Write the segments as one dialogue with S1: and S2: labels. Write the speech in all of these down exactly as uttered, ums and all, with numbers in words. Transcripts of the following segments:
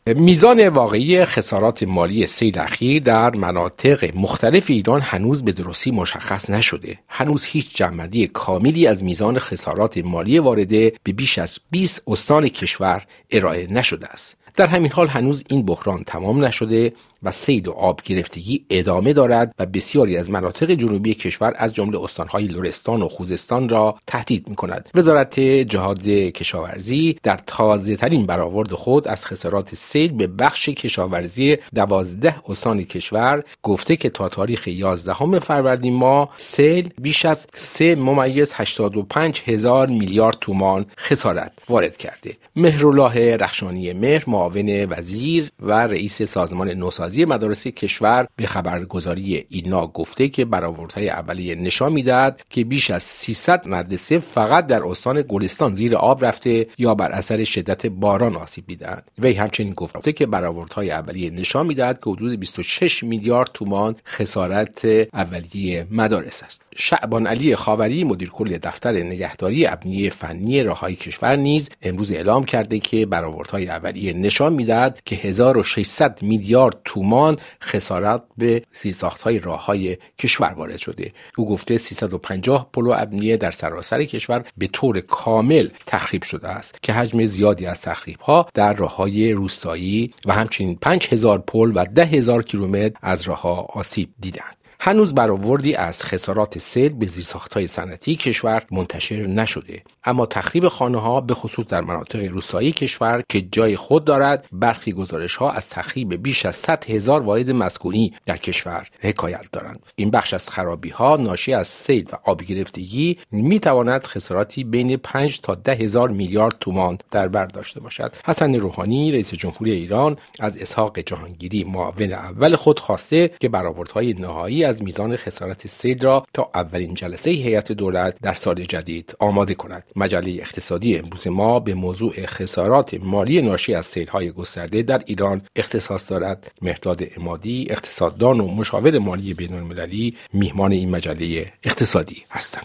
S1: میزان واقعی خسارات مالی سیل اخیر در مناطق مختلف ایران هنوز به درستی مشخص نشده. هنوز هیچ جمع‌بندی کاملی از میزان خسارات مالی وارده به بیش از بیست استان کشور ارائه نشده است. در همین حال هنوز این بحران تمام نشده و سیل و آب گرفتگی ادامه دارد و بسیاری از مناطق جنوبی کشور از جمله استان‌های لرستان و خوزستان را تهدید می‌کند. وزارت جهاد کشاورزی در تازه‌ترین برآورد خود از خسارات سیل به بخش کشاورزی دوازده استان کشور گفته که تا تاریخ یازدهم فروردین ماه سیل بیش از سه ممیز هشتاد و پنج هزار میلیارد تومان خسارت وارد کرده. مهرالله رخشانی مهر معاون وزیر و رئیس سازمان نوسازی مدارس کشور به خبرگزاری اینا گفته که برآوردهای اولیه نشان میدهد که بیش از سیصد مدرسه فقط در استان گلستان زیر آب رفته یا بر اثر شدت باران آسیب دیدند. وی همچنین گفته که برآوردهای اولیه نشان میدهد که حدود بیست و شش میلیارد تومان خسارت اولیه مدارس است. شعبان علی خاوری مدیر کل دفتر نگهداری ابنیه فنی راههای کشور نیز امروز اعلام کرده که برآوردهای اولیه نشان میدهد که هزار و ششصد میلیارد تومان خسارت به زیرساخت‌های راههای کشور وارد شده. او گفته سیصد و پنجاه پل ابنیه در سراسر کشور به طور کامل تخریب شده است که حجم زیادی از تخریب‌ها در راههای روستایی و همچنین پنج هزار پل و ده هزار کیلومتر از راه‌ها آسیب دیدند. هنوز برآوردی از خسارات سیل به زیرساخت‌های صنعتی کشور منتشر نشده، اما تخریب خانه‌ها به خصوص در مناطق روستایی کشور که جای خود دارد، برخی گزارش‌ها از تخریب بیش از صد هزار واحد مسکونی در کشور حکایت دارند. این بخش از خرابی‌ها ناشی از سیل و آب گرفتگی می‌تواند خساراتی بین پنج تا ده هزار میلیارد تومان در بر داشته باشد. حسن روحانی رئیس جمهوری ایران از اسحاق جهانگیری معاون اول خود خواسته که برآوردهای نهایی از میزان خسارت سیل را تا اولین جلسه هیئت دولت در سال جدید آماده کند. مجله اقتصادی امروز ما به موضوع خسارات مالی ناشی از سیل‌های گسترده در ایران اختصاص دارد. مهرداد عمادی اقتصاددان و مشاور مالی بین‌المللی میهمان این مجله اقتصادی هستند.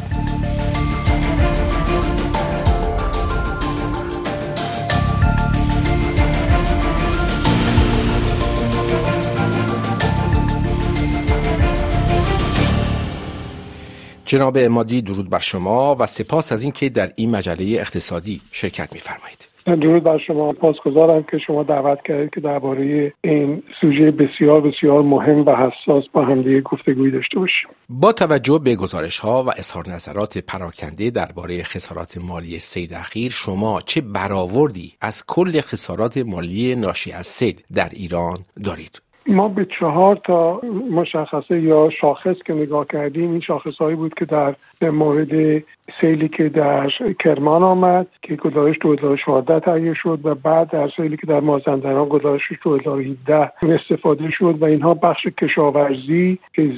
S1: جناب عمادی درود بر شما و سپاس از اینکه در این مجله اقتصادی شرکت می‌فرمایید.
S2: درود بر شما. سپاسگزارم که شما دعوت کردید که درباره این سوژه بسیار بسیار مهم و حساس با هم دیگه گفتگویی داشته باشیم.
S1: با توجه به گزارش‌ها و اظهار نظرات پراکنده درباره خسارات مالی سیل اخیر، شما چه برآوردی از کل خسارات مالی ناشی از سیل در ایران دارید؟
S2: ما به چهار تا مشخصه یا شاخص که نگاه کردیم، این شاخصهایی بود که در مورد سیلی که در کرمان آمد که گزارش دو هزار و چهارده تهیه شد و بعد در سیلی که در مازندران گزارش دو هزار و هفده استفاده شد و اینها بخش کشاورزی،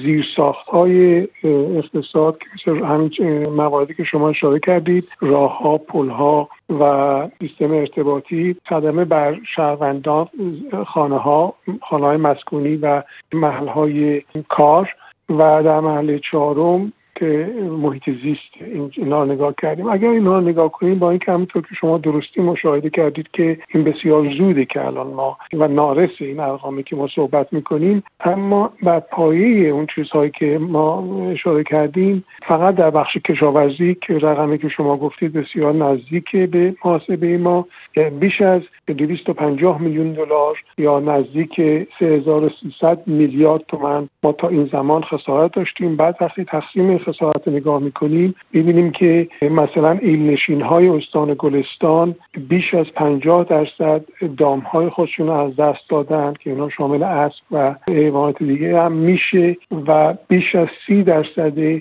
S2: زیرساخت‌های اقتصاد که همین مواردی که شما اشاره کردید، راه‌ها، پل‌ها و سیستم ارتباطی، صدمه بر شهروندان، خانه‌ها، خانه‌های مسکونی و محل‌های کار و در محل چهارم که محیط زیست اینا نگاه کردیم. اگر اینا نگاه کنیم با این که همونطور که شما درستی مشاهده کردید که این بسیار زوده که الان ما و نارس این ارقامی که ما صحبت میکنیم، اما بر پایه اون چیزهایی که ما اشاره کردیم فقط در بخش کشاورزی که رقمی که شما گفتید بسیار نزدیک به محاسبه ما، بیش از دویست و پنجاه میلیون دلار یا نزدیک سه هزار و سیصد میلیارد تومان ما تا این زمان خسارت داشتیم. بعد وقتی تقسیم خسارت نگاه میکنیم میبینیم که مثلا ایل‌نشین‌های استان گلستان بیش از پنجاه درصد دام‌های خودشون از دست دادن که اینا شامل اسب و حیوانات دیگه هم میشه و بیش از سی درصد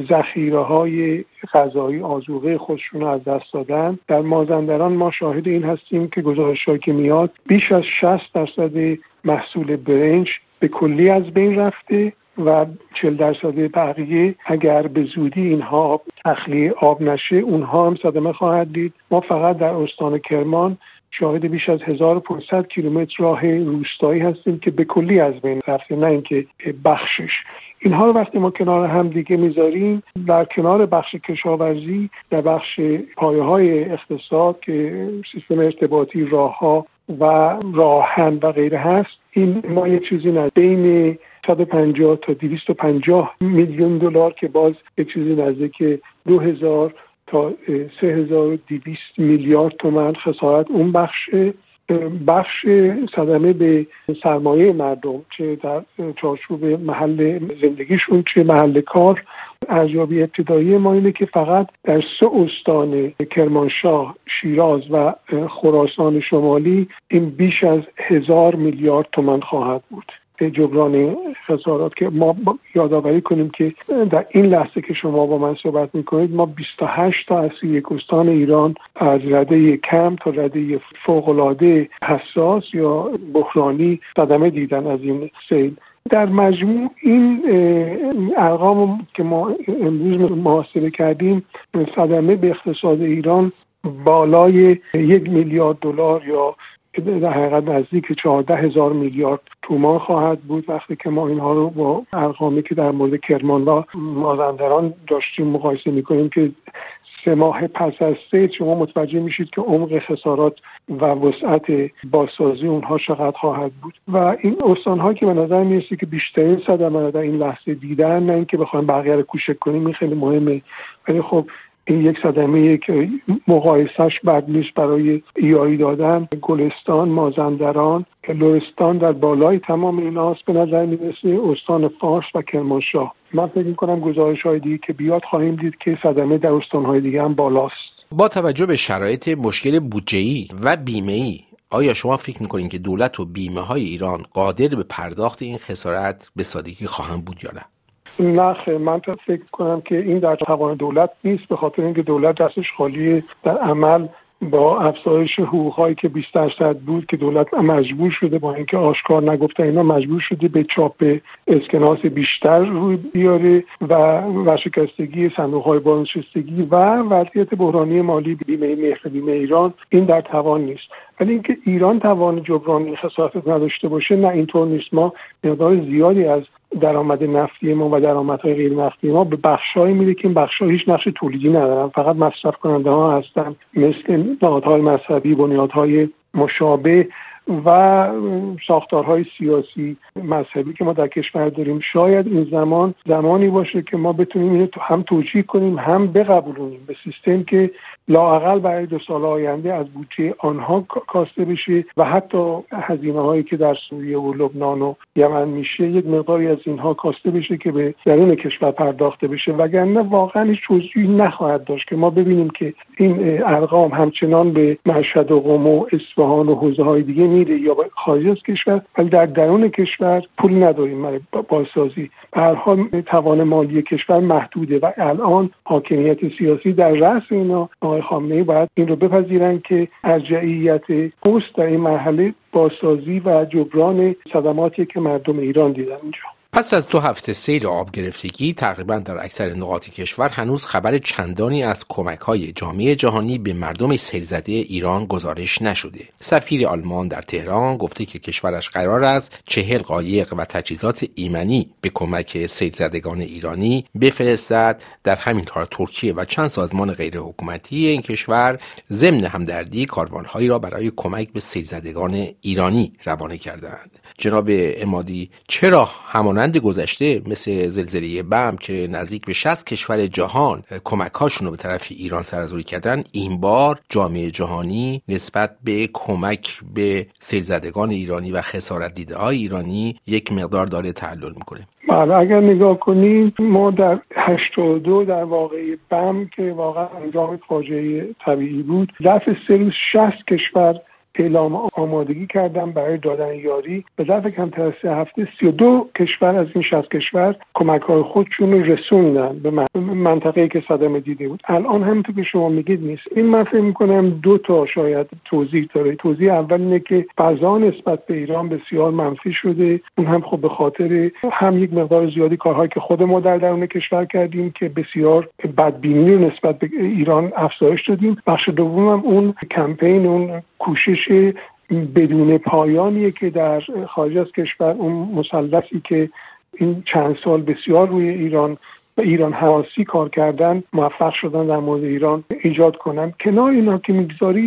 S2: ذخیره‌های غذایی آذوقه خودشون از دست دادن. در مازندران ما شاهد این هستیم که گزارش‌هایی که میاد بیش از شصت درصد محصول برنج به کلی از بین رفته و چهل درصد بقیه اگر به زودی اینها تخلیه آب نشه اونها هم صدمه خواهد دید. ما فقط در استان کرمان شاهد بیش از هزار و پانصد کیلومتر راه روستایی هستیم که به کلی از بین رفته، نه اینکه بخشش. اینها رو وقتی ما کنار هم دیگه میذاریم، در کنار بخش کشاورزی، در بخش پایه‌های اقتصاد که سیستم ارتباطی، راه‌ها و راهن و غیره هست، این ما یه چیزی نزدیک بین صد و پنجاه تا دویست و پنجاه میلیون دلار که باز یه چیزی نزدیک دو هزار تا سه هزار و دویست میلیارد تومان خسارت اون بخش بخش صدمه به سرمایه مردم، چه در چارچوب محل زندگیشون چه محل کار. ارزیابی ابتدایی ما اینه که فقط در سه استان کرمانشاه، شیراز و خراسان شمالی این بیش از هزار میلیارد تومان خواهد بود جبران خسارات. که ما یادآوری کنیم که در این لحظه که شما با من صحبت میکنید ما بیست و هشت تا از سی و یک استان ایران از رده کم تا رده فوق‌العاده حساس یا بحرانی صدمه دیدن از این سیل. در مجموع این ارقام که ما امروز محاسبه کردیم، صدمه به اقتصاد ایران بالای یک میلیارد دلار یا در حقیقت نزدیک چهارده هزار میلیارد تومان خواهد بود وقتی که ما اینها رو با ارقامی که در مورد کرمان و مازندران داشتیم مقایسه میکنیم که سه ماه پس از سیل شما متوجه میشید که عمق خسارات و وسعت بازسازی اونها چقدر خواهد بود. و این استان‌ها که به نظر میرسه که بیشترین صدمه رو در این لحظه دیدن، نه اینکه بخوایم بقیه رو کوچک کنیم، این خیلی مهمه، ولی خب این یک صدمه‌ایه که مقایسهش بد نیست برای ایایی دادن. گلستان، مازندران، لرستان در بالای تمام ایناست به نظر میرسه، استان فارس و کرمانشاه. من فکر می‌کنم گزارش‌های دیگه که بیاد خواهیم دید که صدمه در استان‌های دیگه هم بالاست.
S1: با توجه به شرایط مشکل بودجه‌ای و بیمه‌ای، آیا شما فکر می‌کنید که دولت و بیمه‌های ایران قادر به پرداخت این خسارت به سادگی خواهند بود یا نه؟
S2: نه، من فکر کنم که این در توان دولت نیست، به خاطر اینکه دولت دستش خالیه. در عمل با افزایش حقوق‌هایی که بیست درصد بود که دولت مجبور شده، با اینکه آشکار نگفته اینا، مجبور شده به چاپ اسکناس بیشتر روی بیاره و ورشکستگی صندوق‌های بازنشستگی و وضعیت بحرانی مالی بیمه مهر بیمه ایران، این در توان نیست. ولی اینکه ایران توان جبران این خسارات نداشته باشه، نه، اینطور نیست. ما مقدار زیادی از درآمد نفتی ما و درآمدهای غیر نفتی ما به بخشایی میده که این بخش‌ها هیچ نقش تولیدی ندارن، فقط مصرف کننده ها هستن، مثل نهادهای مذهبی، بنیادهای مشابه و ساختارهای سیاسی مذهبی که ما در کشور داریم. شاید این زمان زمانی باشه که ما بتونیم اینو هم توجیه کنیم هم بقبولونیم به سیستم که لااقل برای دو سال آینده از بودجه آنها کاسته بشه و حتی هزینه هایی که در سوریه و لبنان و یمن میشه یک مقداری از اینها کاسته بشه که به درون کشور پرداخته بشه، وگرنه واقعا هیچ توجیهی نخواهد داشت که ما ببینیم که این ارقام همچنان به مشهد و قم و اصفهان و حوزه های دیگه میره یا خارج از کشور، ولی در درون کشور پول نداریم برای بازسازی. به هر حال توان مالی کشور محدوده و الان حاکمیت سیاسی در رأس اینا، آقای خامنه‌ای باید این رو بپذیرن که ارجحیت پست در این مرحله بازسازی و جبران صدماتی که مردم ایران دیدن اینجا.
S1: پس از دو هفته سیل آب گرفتگی تقریبا در اکثر نقاط کشور هنوز خبر چندانی از کمک‌های جامعه جهانی به مردم سیل‌زده ایران گزارش نشده. سفیر آلمان در تهران گفته که کشورش قرار است چهل قایق و تجهیزات ایمنی به کمک سیل‌زدگان ایرانی بفرستد. در همین حال ترکیه و چند سازمان غیرحکومتی این کشور ضمن همدردی کاروان‌هایی را برای کمک به سیل‌زدگان ایرانی روانه کردند. جناب عمادی، چرا همان مانند گذشته مثل زلزله بم که نزدیک به شصت کشور جهان کمک‌هاشون رو به طرف ایران سرازیری کردن، این بار جامعه جهانی نسبت به کمک به سیل‌زدگان ایرانی و خسارت دیده‌های ایرانی یک مقدار داره تعلل میکنه؟
S2: بله، اگر نگاه کنیم ما در هشتاد و دو در واقعه بم که واقعا انجام فاجعه طبیعی بود، ظرف سه روز شصت کشور اعلام آمادگی کردن برای دادن یاری. به ظرف کمتر از سه هفته سی و دو کشور از این شصت کشور کمک‌های خودشون رو رسوندن به منطقه‌ای که صدمه دیده بود. الان همونطور که شما میگید نیست. این من فکر می‌کنم دو تا شاید توضیح داره. توضیح اول اینه که فضا نسبت به ایران بسیار منفی شده. اون هم خب به خاطر هم یک مقدار زیادی کارهایی که خود ما در درون کشور کردیم که بسیار بدبینی رو نسبت به ایران افزایش دادیم. بخش دوم هم اون کمپین، اون کوشش بدون پایانیه که در خارج از کشور اون مثلثی که این چند سال بسیار روی ایران و ایران هراسی کار کردن موفق شدن در مورد ایران ایجاد کنن. کنار اینا که میگذارید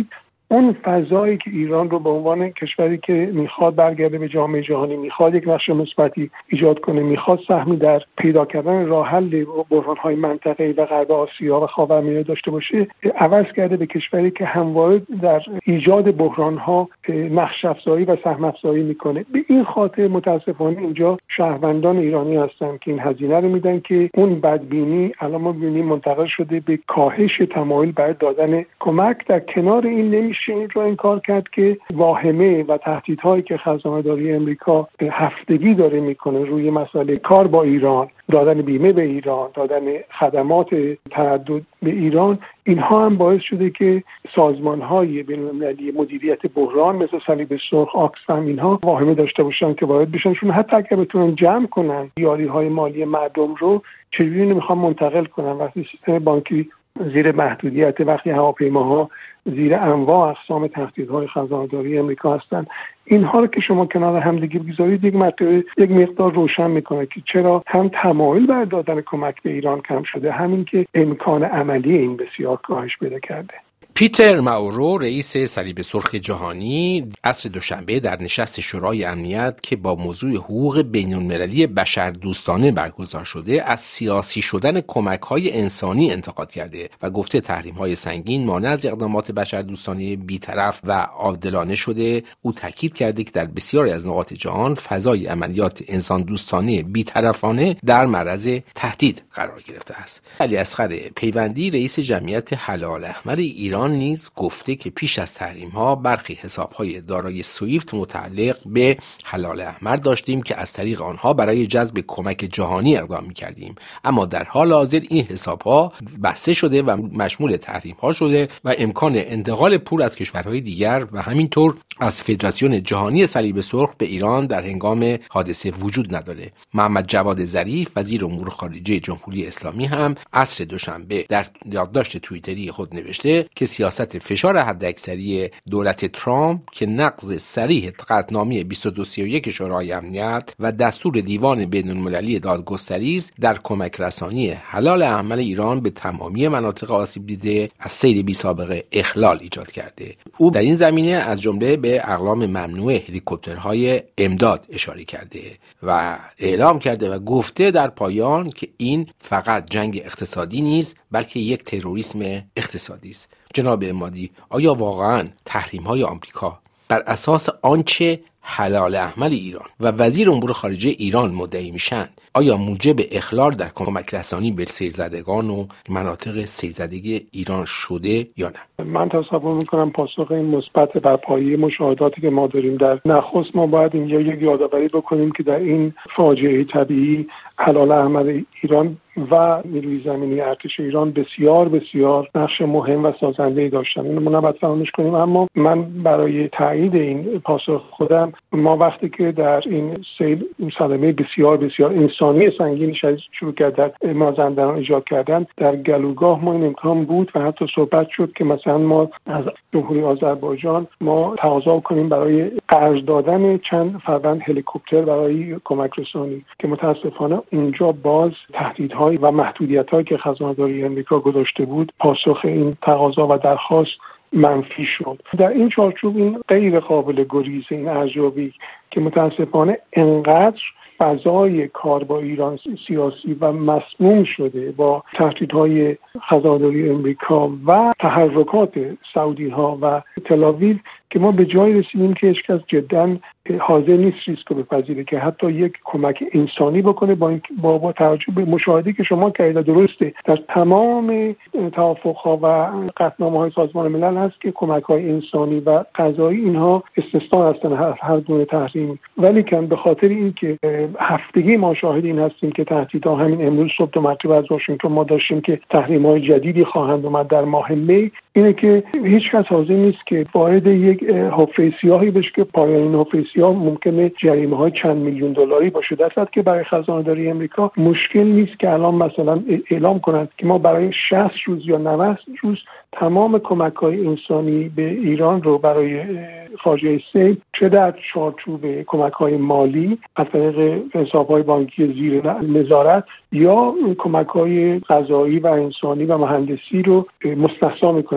S2: اون فضایی که ایران رو به عنوان کشوری که میخواد برگرده به جامعه جهانی، میخواد یک نقش مثبتی ایجاد کنه، میخواد سهمی در پیدا کردن راه حل بحران‌های منطقه‌ای و غرب آسیا و خاورمیانه داشته باشه، عوض کرده به کشوری که همواره در ایجاد بحران‌ها نقش افزایی و سهم افزایی میکنه. به این خاطر متاسفانه اینجا شهروندان ایرانی هستن که این هزینه رو میدن که اون بدبینی الان ما می‌بینیم منتقل شده به کاهش تمایل برای دادن کمک. در کنار این نمیشه این رو انکار کرد که واهمه و تهدیدهایی که خزانه‌داری امریکا هفتگی داره میکنه روی مسئله کار با ایران، دادن بیمه به ایران، دادن خدمات تردد به ایران، اینها هم باعث شده که سازمان‌های بین‌المللی مدیریت بحران مثل صلیب سرخ، آکسفم، اینها واهمه داشته باشن که وارد بشن، چون حتی اگر بتونن جمع کنن یاری‌های مالی مردم رو چجوری نمیخوان منتقل کنن وقتی سیستم بانکی زیر محدودیت، وقتی هواپیماها زیر انواع اقسام تهدیدهای خزانه‌داری امریکا هستند. اینها رو که شما کنار همدیگه بگذارید یک مقدار یک مقدار روشن میکنه که چرا هم تمایل بر دادن کمک به ایران کم شده، همین که امکان عملی این بسیار کاهش پیدا کرده.
S1: پیتر ماورو، رئیس صلیب سرخ جهانی، عصر دوشنبه در نشست شورای امنیت که با موضوع حقوق بین‌المللی بشردوستانه برگزار شده، از سیاسی شدن کمک‌های انسانی انتقاد کرده و گفته تحریم‌های سنگین مانع از اقدامات بشردوستانه بی‌طرف و عادلانه شده. او تاکید کرده که در بسیاری از نقاط جهان فضای عملیات انسان دوستانه بی‌طرفانه در معرض تهدید قرار گرفته است. علی اصغر پیوندی، رئیس جمعیت هلال احمر ایران، نیز گفته که پیش از تحریم‌ها برخی حساب‌های دارای سویفت متعلق به هلال احمر داشتیم که از طریق آنها برای جذب کمک جهانی اقدام می‌کردیم، اما در حال حاضر این حساب‌ها بسته شده و مشمول تحریم‌ها شده و امکان انتقال پول از کشورهای دیگر و همینطور از فدراسیون جهانی صلیب سرخ به ایران در هنگام حادثه وجود نداره. محمد جواد ظریف، وزیر امور خارجه جمهوری اسلامی، هم عصر دوشنبه در یادداشت توییتری خود نوشته که سیاست فشار حداکثری دولت ترامپ که نقض صریح قطعنامه بیست و دو سی و یک شورای امنیت و دستور دیوان بین‌المللی دادگستری است، در کمک رسانی هلال احمر ایران به تمامی مناطق آسیب دیده از سیر بی سابقه اخلال ایجاد کرده. او در این زمینه از جمله به اقلام ممنوع هلیکوپترهای امداد اشاره کرده و اعلام کرده و گفته در پایان که این فقط جنگ اقتصادی نیست بلکه یک تروریسم اقتصادی است. جناب عمادی، آیا واقعاً تحریم‌های آمریکا بر اساس آنچه هلال احمر ایران و وزیر امور خارجه ایران مدعی میشن، آیا موجب اخلال در کمک رسانی به سیرزدگان و مناطق سیرزده ایران شده یا نه؟
S2: من تصور میکنم پاسخ این مثبت بر پایه مشاهداتی که ما داریم. در نخست ما باید اینجا یک یادآوری بکنیم که در این فاجعه طبیعی هلال احمر ایران و نیروی زمینی ارتش ایران بسیار بسیار نقش مهم و سازنده‌ای داشتن. اینو ما نباید فراموش کنیم. اما من برای تایید این پاسخ خودم، ما وقتی که در این سیل صدمه بسیار بسیار انسانی سنگین شروع کرد در مازندران ایجاد کردن، در گلوگاه ما این امکان بود و حتی صحبت شد که مثلا ما از جمهوری آذربایجان ما تقاضا کنیم برای قرض دادن چند فروند هلیکوپتر برای کمک رسانی، که متاسفانه اونجا باز تهدیدها و محدودیت‌هایی که خزانه‌داری امریکا گذاشته بود پاسخ این تقاضا و درخواست منفی شد. در این چارچوب این غیر قابل گریز این ارزیابی که متاسفانه انقدر فضای کار با ایران سیاسی و مسموم شده با تهدیدهای خزانه‌داری امریکا و تحرکات سعودی‌ها و تل‌آویو که ما به جای رسیدیم که هیچ کس جداً حاضر نیست ریسک رو بپذیره که حتی یک کمک انسانی بکنه، با با, با توجه به مشاهده که شما کردید. درسته در تمام توافق‌ها و قطعنامه‌های سازمان ملل هست که کمک‌های انسانی و غذایی اینها استثنا هستن هر هر گونه تحریم، ولی که به خاطر اینکه هفتگی ما شاهد این هستیم که تهدیدها، همین امروز صبح دو مرتبه از واشنگتن ما داشتیم که تحریم‌های جدیدی خواهند اومد در ماه می، اینه که هیچ کس حاضر نیست که وارد یک حفره سیاهی بشه که پایان این حفره سیاه ممکنه جریمه‌های چند میلیون دلاری باشه، در صورتی که برای خزانه‌داری امریکا مشکل نیست که الان مثلا اعلام کنند که ما برای شصت روز یا نود روز تمام کمک‌های انسانی به ایران رو برای فاجعه سیل، چه در چارچوب کمک‌های مالی از طریق حساب‌های بانکی زیر نظارت یا کمک‌های غذایی و انسانی و مهندسی رو مستثنا می‌کنه.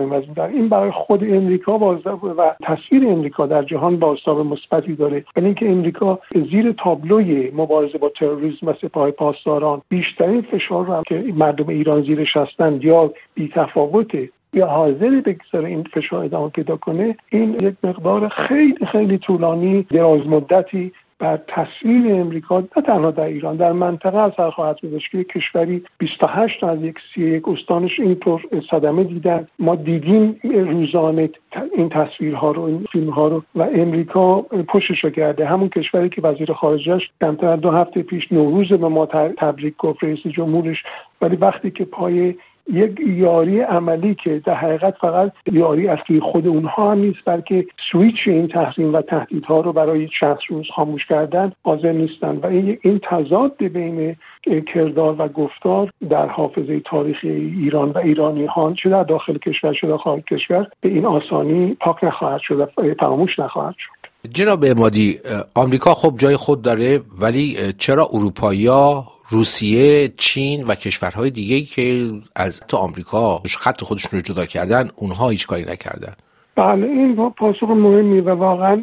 S2: مهم از این. این برای خود امریکا بازتاب و تصویر امریکا در جهان بازتاب مثبتی داره، ولی اینکه امریکا زیر تابلوی مبارزه با تروریسم و سپاه پاسداران بیشترین فشار رو هم که مردم ایران زیرش هستند یا بی‌تفاوته یا حاضر بگذاره این فشار ادامه پیدا کنه، این یک مقدار خیلی خیلی طولانی دراز مدتی بر تصویر امریکا نه تنها در ایران در منطقه اثر خواهد گذاشت که کشوری بیست و هشت از یک سی و یک استانش اینطور صدمه دیدن. ما دیدیم روزانه این تصویرها رو، این فیلمها رو، و امریکا پشتش رو کرده. همون کشوری که وزیر خارجه‌اش کمتر از دو هفته پیش نوروز به ما تبریک گفت، رئیس جمهورش، ولی وقتی که پای یک یاری عملی که در حقیقت فقط یاری از توی خود اونها هم نیست بلکه سویچ این تحریم و تهدیدها رو برای چند روز خاموش کردن حاضر نیستن و این این تضاد بین کردار و گفتار در حافظه تاریخی ایران و ایرانیان چه در داخل کشور چه در خارج کشور به این آسانی پاک نخواهد شد و فراموش نخواهد شد.
S1: جناب عمادی، آمریکا خب جای خود داره، ولی چرا اروپایی‌ها، روسیه، چین و کشورهای دیگه‌ای که از تو آمریکا خط خودشون رو جدا کردن اونها هیچ کاری نکردن؟
S2: بله، این پاسخ مهمی و واقعا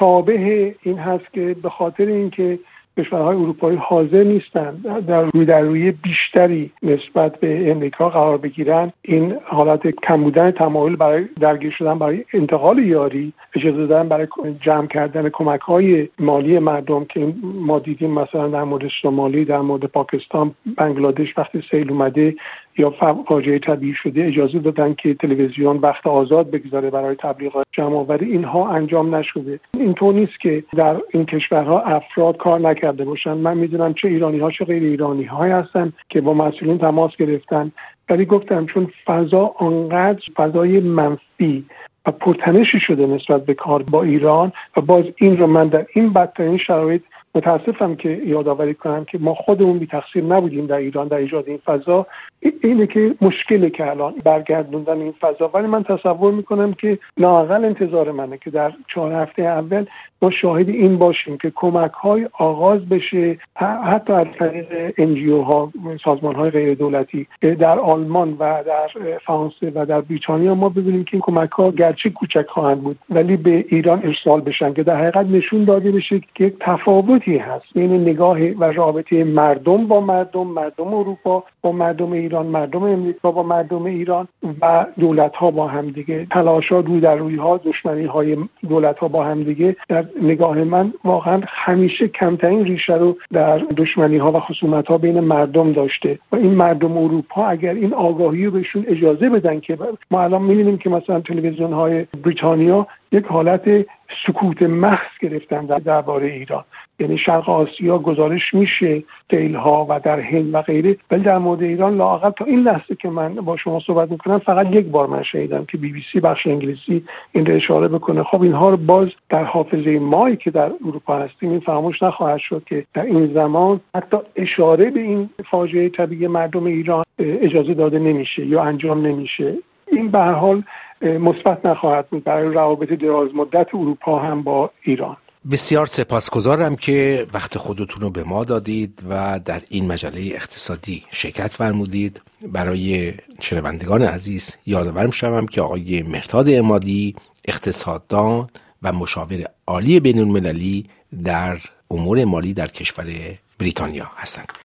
S2: مشابه این هست که به خاطر اینکه کشورهای اروپایی حاضر نیستند در روی در روی بیشتری نسبت به امریکا قرار بگیرن، این حالت کم بودن تمایل برای درگیر شدن برای انتقال یاری، اجازه دادن برای جمع کردن کمک‌های مالی مردم که ما دیدیم مثلا در مورد سومالی، در مورد پاکستان، بنگلادش وقتی سیل اومده یا فاجعه طبیعی شده اجازه دادن که تلویزیون وقت آزاد بگذاره برای تبلیغات جمع‌آوری. اینها انجام نشده. اینطور نیست که در این کشورها افراد کار نکرده باشن. من میدونم چه ایرانی‌ها چه غیر ایرانی‌ها هستن که با مسئولین تماس گرفتن، ولی گفتم چون فضا آنقدر فضای منفی و پرتنشی شده نسبت به کار با ایران و باز این رو من در این بدترین شرایط متاسفم که یادآوری کنم که ما خودمون بی تقصیر نبودیم در ایران در ایجاد این فضا. اینه که مشکلی که الان برگردوندن این فضا، ولی من تصور میکنم که لااقل انتظار منه که در چهار هفته اول ما شاهد این باشیم که کمک‌های آغاز بشه، حتی از طریق ان جی او ها، سازمان‌های غیر دولتی در آلمان و در فرانسه و در بریتانیا. ما ببینیم که این کمک‌ها گرچه کوچک خواهند بود ولی به ایران ارسال بشن که در حقیقت نشون داده بشه که یک تفاوتی هست بین نگاه و رابطه مردم با مردم، مردم اروپا با مردم ایران، مردم امریکا با مردم ایران و دولت‌ها با هم دیگه. تلاش‌ها، رو در روی‌ها، دشمنی‌های دولت‌ها با هم دیگه در نگاه من واقعا همیشه کمترین ریشه رو در دشمنی‌ها و خصومت‌ها بین مردم داشته و این مردم اروپا اگر این آگاهی رو بهشون اجازه بدن که ما الان می‌بینیم که مثلا تلویزیون‌های بریتانیا یک حالت سکوت محض گرفتن در درباره ایران، یعنی شرق آسیا گزارش میشه فیل‌ها و در هند و غیره، ولی در مورد ایران لااقل تا این لحظه که من با شما صحبت میکنم فقط یک بار من شنیدم که بی بی سی بخش انگلیسی این رو اشاره بکنه. خب اینها رو باز در حافظه مایی که در اروپا هستیم این فراموش نخواهد شد که در این زمان حتی اشاره به این فاجعه طبیعی مردم ایران اجازه داده نمیشه یا انجام نمیشه. این به هر حال مثبت نخواهد بود برای روابط دراز مدت اروپا هم با ایران.
S1: بسیار سپاسگزارم که وقت خودتون رو به ما دادید و در این مجله اقتصادی شرکت فرمودید. برای شنوندگان عزیز یادآور می‌شوم که آقای مهرداد عمادی اقتصاددان و مشاور عالی بین‌المللی در امور مالی در کشور بریتانیا هستند.